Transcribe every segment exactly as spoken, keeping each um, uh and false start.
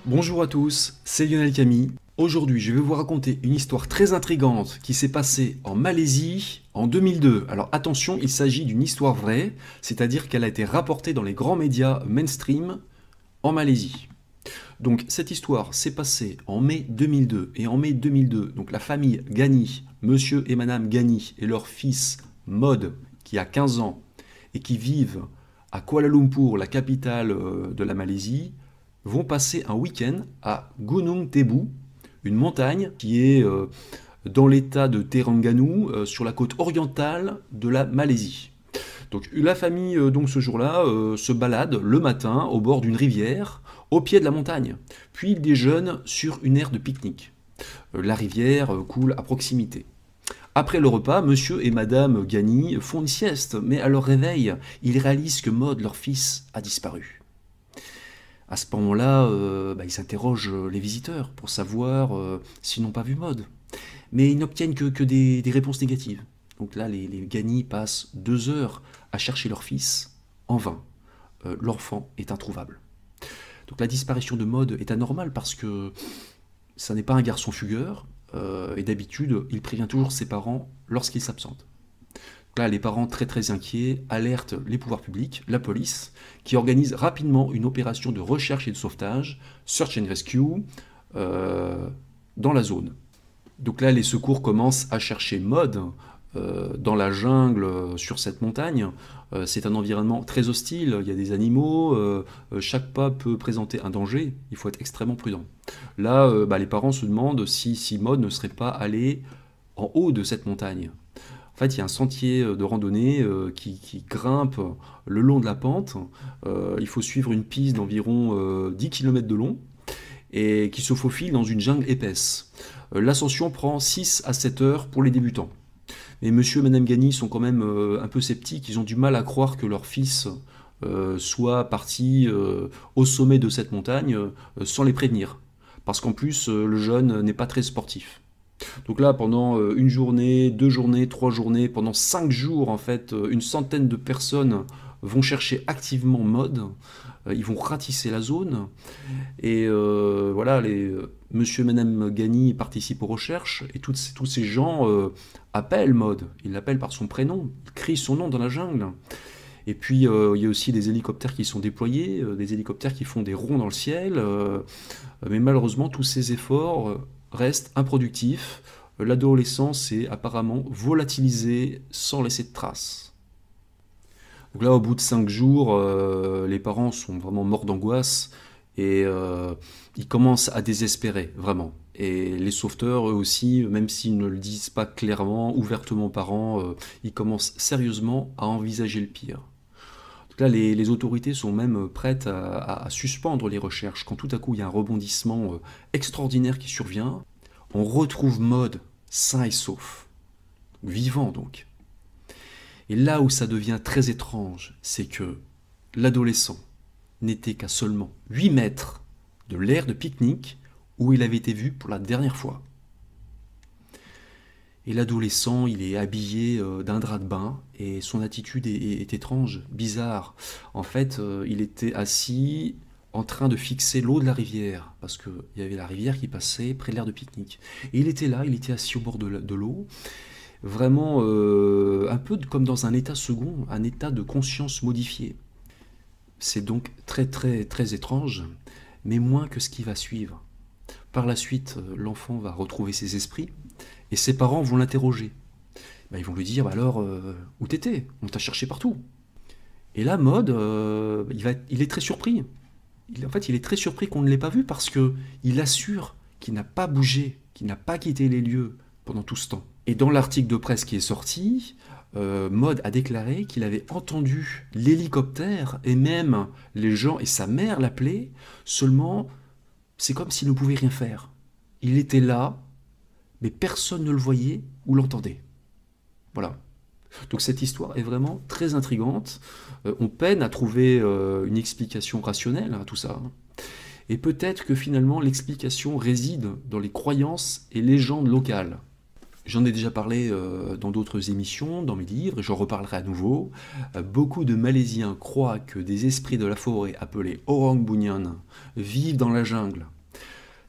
Bonjour à tous, c'est Lionel Camille. Aujourd'hui, je vais vous raconter une histoire très intrigante qui s'est passée en Malaisie en deux mille deux. Alors attention, il s'agit d'une histoire vraie, c'est-à-dire qu'elle a été rapportée dans les grands médias mainstream en Malaisie. Donc cette histoire s'est passée en mai deux mille deux. Et en mai deux mille deux, donc la famille Ghani, monsieur et madame Ghani et leur fils Mod, qui a quinze ans, et qui vivent à Kuala Lumpur, la capitale de la Malaisie, vont passer un week-end à Gunung Tebu, une montagne qui est euh, dans l'état de Terengganu, euh, sur la côte orientale de la Malaisie. Donc la famille, euh, donc ce jour-là, euh, se balade le matin au bord d'une rivière, au pied de la montagne. Puis ils déjeunent sur une aire de pique-nique. Euh, la rivière euh, coule à proximité. Après le repas, monsieur et madame Ghani font une sieste, mais à leur réveil, ils réalisent que Maud, leur fils, a disparu. À ce moment-là, euh, bah, ils interrogent les visiteurs pour savoir euh, s'ils n'ont pas vu Maud. Mais ils n'obtiennent que, que des, des réponses négatives. Donc là, les, les Ghani passent deux heures à chercher leur fils, en vain. Euh, L'enfant est introuvable. Donc la disparition de Maud est anormale parce que ça n'est pas un garçon fugueur, euh, et d'habitude, il prévient toujours ses parents lorsqu'il s'absente. Là, les parents très très inquiets alertent les pouvoirs publics, la police, qui organise rapidement une opération de recherche et de sauvetage, search and rescue, euh, dans la zone. Donc là, les secours commencent à chercher Maud euh, dans la jungle, euh, sur cette montagne. Euh, c'est un environnement très hostile, il y a des animaux, euh, chaque pas peut présenter un danger, il faut être extrêmement prudent. Là, euh, bah, les parents se demandent si, si Maud ne serait pas allée en haut de cette montagne. En fait, il y a un sentier de randonnée euh, qui, qui grimpe le long de la pente. Euh, il faut suivre une piste d'environ euh, dix kilomètres de long et qui se faufile dans une jungle épaisse. Euh, L'ascension prend six à sept heures pour les débutants. Mais monsieur et madame Ghani sont quand même euh, un peu sceptiques. Ils ont du mal à croire que leur fils euh, soit parti euh, au sommet de cette montagne euh, sans les prévenir. Parce qu'en plus, euh, le jeune n'est pas très sportif. Donc là, pendant une journée, deux journées, trois journées, pendant cinq jours, en fait, une centaine de personnes vont chercher activement Maud. Ils vont ratisser la zone. Et euh, voilà, les, monsieur et madame Ghani participent aux recherches. Et toutes, tous ces gens euh, appellent Maud. Ils l'appellent par son prénom. Ils crient son nom dans la jungle. Et puis, euh, il y a aussi des hélicoptères qui sont déployés, euh, des hélicoptères qui font des ronds dans le ciel. Euh, mais malheureusement, tous ces efforts euh, restent improductifs. L'adolescent s'est apparemment volatilisé sans laisser de traces. Donc là, au bout de cinq jours, euh, les parents sont vraiment morts d'angoisse et euh, ils commencent à désespérer, vraiment. Et les sauveteurs, eux aussi, même s'ils ne le disent pas clairement, ouvertement aux parents, euh, ils commencent sérieusement à envisager le pire. Donc là, les, les autorités sont même prêtes à, à, à suspendre les recherches quand tout à coup il y a un rebondissement euh, extraordinaire qui survient. On retrouve Maud sain et sauf, vivant donc. Et là où ça devient très étrange, c'est que l'adolescent n'était qu'à seulement huit mètres de l'aire de pique-nique où il avait été vu pour la dernière fois. Et l'adolescent, il est habillé euh, d'un drap de bain et son attitude est, est, est étrange, bizarre. En fait, euh, il était assis en train de fixer l'eau de la rivière, parce qu'il y avait la rivière qui passait près de l'aire de pique-nique. Et il était là, il était assis au bord de l'eau, vraiment euh, un peu comme dans un état second, un état de conscience modifié. C'est donc très très très étrange, mais moins que ce qui va suivre. Par la suite, l'enfant va retrouver ses esprits, et ses parents vont l'interroger. Ben, ils vont lui dire, bah alors, euh, où t'étais? On t'a cherché partout. Et là, Maud, euh, il, va, il est très surpris. Il, en fait, il est très surpris qu'on ne l'ait pas vu parce qu'il assure qu'il n'a pas bougé, qu'il n'a pas quitté les lieux pendant tout ce temps. Et dans l'article de presse qui est sorti, euh, Maud a déclaré qu'il avait entendu l'hélicoptère et même les gens et sa mère l'appeler, seulement c'est comme s'il ne pouvait rien faire. Il était là, mais personne ne le voyait ou l'entendait. Voilà. Donc cette histoire est vraiment très intrigante. Euh, on peine à trouver euh, une explication rationnelle à tout ça. Et peut-être que finalement l'explication réside dans les croyances et légendes locales. J'en ai déjà parlé euh, dans d'autres émissions, dans mes livres, et j'en reparlerai à nouveau. Euh, beaucoup de Malaisiens croient que des esprits de la forêt appelés Orang Bunyan vivent dans la jungle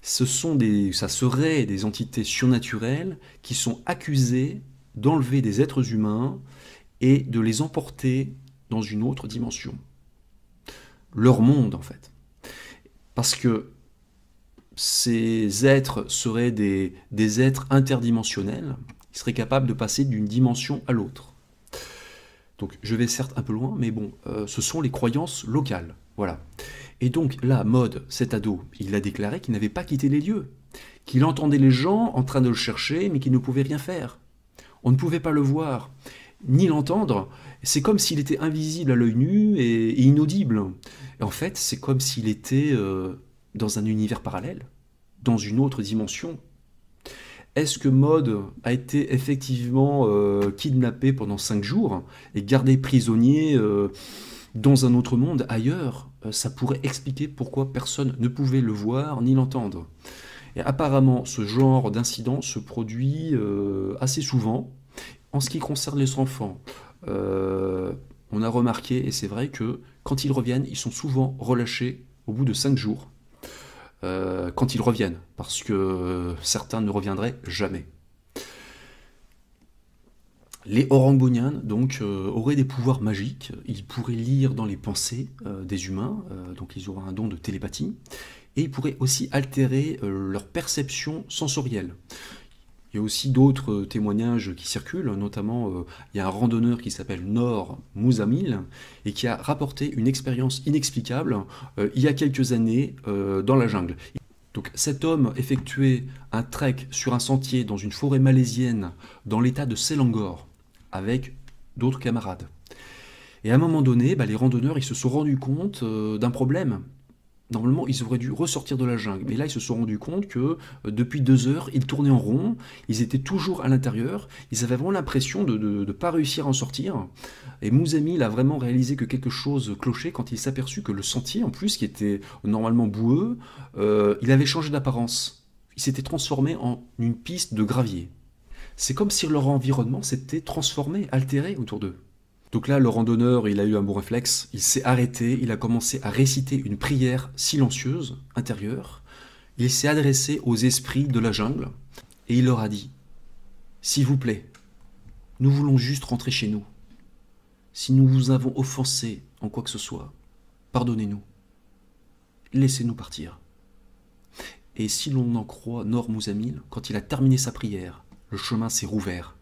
Ce sont des, ça serait des entités surnaturelles qui sont accusées d'enlever des êtres humains et de les emporter dans une autre dimension. Leur monde, en fait. Parce que ces êtres seraient des, des êtres interdimensionnels, ils seraient capables de passer d'une dimension à l'autre. Donc je vais certes un peu loin, mais bon, euh, ce sont les croyances locales. Voilà. Et donc là, Maud, cet ado, il a déclaré qu'il n'avait pas quitté les lieux, qu'il entendait les gens en train de le chercher, mais qu'il ne pouvait rien faire. On ne pouvait pas le voir, ni l'entendre. C'est comme s'il était invisible à l'œil nu et, et inaudible. Et en fait, c'est comme s'il était euh, dans un univers parallèle, dans une autre dimension. Est-ce que Maud a été effectivement euh, kidnappé pendant cinq jours et gardé prisonnier euh, dans un autre monde, ailleurs? euh, Ça pourrait expliquer pourquoi personne ne pouvait le voir ni l'entendre. Et apparemment, ce genre d'incident se produit euh, assez souvent. En ce qui concerne les enfants, euh, on a remarqué, et c'est vrai que quand ils reviennent, ils sont souvent relâchés au bout de cinq jours. Euh, quand ils reviennent, parce que certains ne reviendraient jamais. Les Orangbunians, donc, euh, auraient des pouvoirs magiques. Ils pourraient lire dans les pensées euh, des humains, euh, donc ils auraient un don de télépathie, et ils pourraient aussi altérer euh, leur perception sensorielle. Il y a aussi d'autres témoignages qui circulent, notamment euh, il y a un randonneur qui s'appelle Noor Mouzamil et qui a rapporté une expérience inexplicable euh, il y a quelques années euh, dans la jungle. Donc cet homme effectuait un trek sur un sentier dans une forêt malaisienne dans l'état de Selangor avec d'autres camarades. Et à un moment donné, bah, les randonneurs ils se sont rendus compte euh, d'un problème. Normalement, ils auraient dû ressortir de la jungle. Mais là, ils se sont rendus compte que euh, depuis deux heures, ils tournaient en rond, ils étaient toujours à l'intérieur, ils avaient vraiment l'impression de ne pas réussir à en sortir. Et Mouzamil a vraiment réalisé que quelque chose clochait quand il s'aperçut que le sentier, en plus, qui était normalement boueux, euh, il avait changé d'apparence. Il s'était transformé en une piste de gravier. C'est comme si leur environnement s'était transformé, altéré autour d'eux. Donc là, le randonneur, il a eu un bon réflexe, il s'est arrêté, il a commencé à réciter une prière silencieuse, intérieure. Il s'est adressé aux esprits de la jungle et il leur a dit « S'il vous plaît, nous voulons juste rentrer chez nous. Si nous vous avons offensé en quoi que ce soit, pardonnez-nous. Laissez-nous partir. » Et si l'on en croit Noor Mouzamil, quand il a terminé sa prière, le chemin s'est rouvert.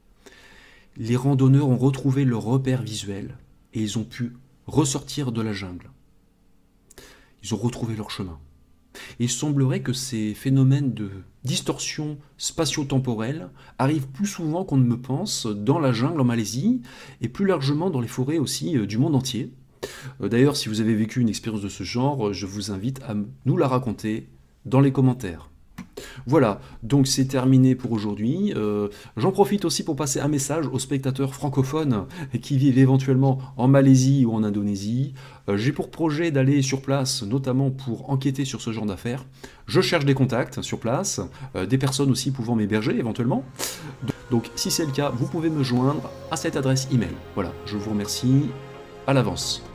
Les randonneurs ont retrouvé leur repère visuel et ils ont pu ressortir de la jungle. Ils ont retrouvé leur chemin. Et il semblerait que ces phénomènes de distorsion spatio-temporelle arrivent plus souvent qu'on ne me pense dans la jungle en Malaisie et plus largement dans les forêts aussi du monde entier. D'ailleurs, si vous avez vécu une expérience de ce genre, je vous invite à nous la raconter dans les commentaires. Voilà, donc c'est terminé pour aujourd'hui. Euh, J'en profite aussi pour passer un message aux spectateurs francophones qui vivent éventuellement en Malaisie ou en Indonésie. Euh, J'ai pour projet d'aller sur place, notamment pour enquêter sur ce genre d'affaires. Je cherche des contacts sur place, euh, des personnes aussi pouvant m'héberger éventuellement. Donc si c'est le cas, vous pouvez me joindre à cette adresse email. Voilà, je vous remercie à l'avance.